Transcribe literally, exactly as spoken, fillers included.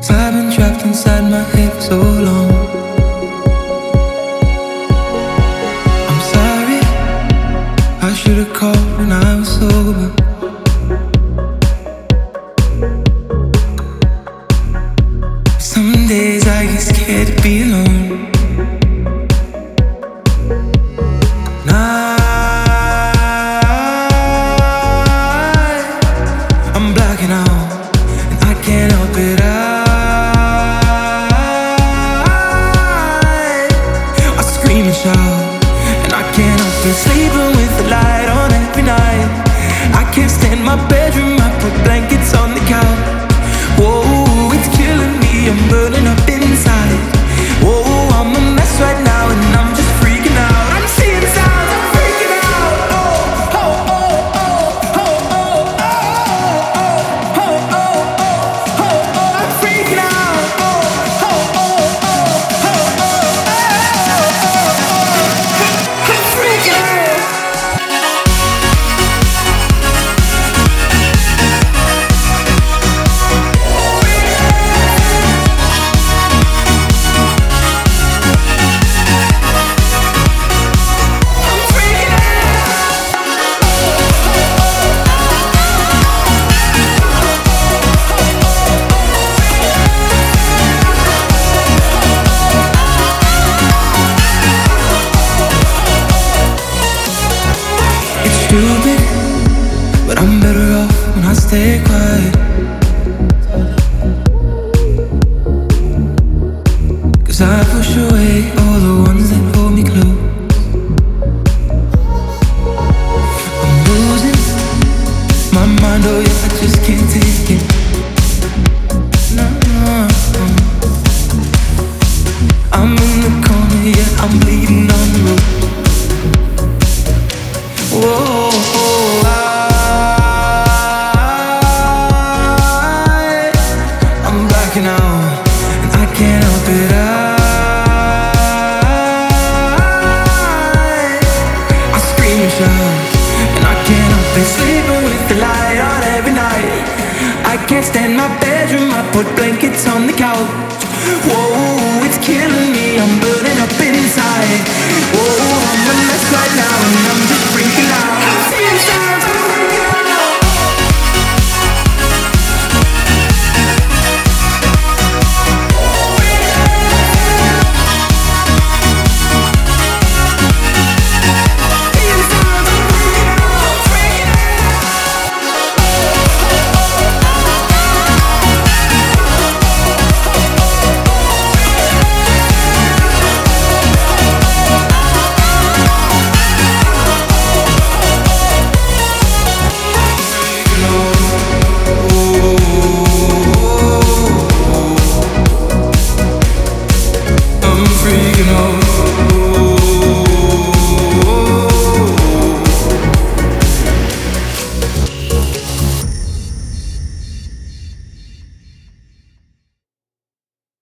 'Cause I've been trapped inside my head for so long. I'm sorry, I should've called when I was sober. Some days I get scared to be alone. And I, I'm blacking out, and I can't help it. I, I scream and shout, and I can't help it. Sleeping with the light on every night. I can't stand my bedroom. I put blankets on the couch. Whoa, it's killing me. I'm burning up inside. Whoa, I'm a mess right now, and I'm just freaking out. I'm seeing sounds. I'm freaking out. Oh, oh, oh, oh, oh, oh, oh, oh, oh, oh, oh, oh. I'm freaking out. Oh, oh, oh, oh, oh, oh, oh. I'm freaking out. It's stupid, but I'm better off when I stay quiet. 'Cause I push away all the ones that hold me close. I'm losing my mind, oh yeah, I just can't take it. No, no. I'm in the corner, yeah, I'm bleeding on the road. Whoa, I, I'm blacking out, and I can't help it. I, I scream and shout, and I can't help it. Sleeping with the light on every night. I can't stand my bedroom. I put blankets on the couch. Whoa, it's killing me. I'm burning up inside. Whoa, I'm a mess right now, and I'm just freaking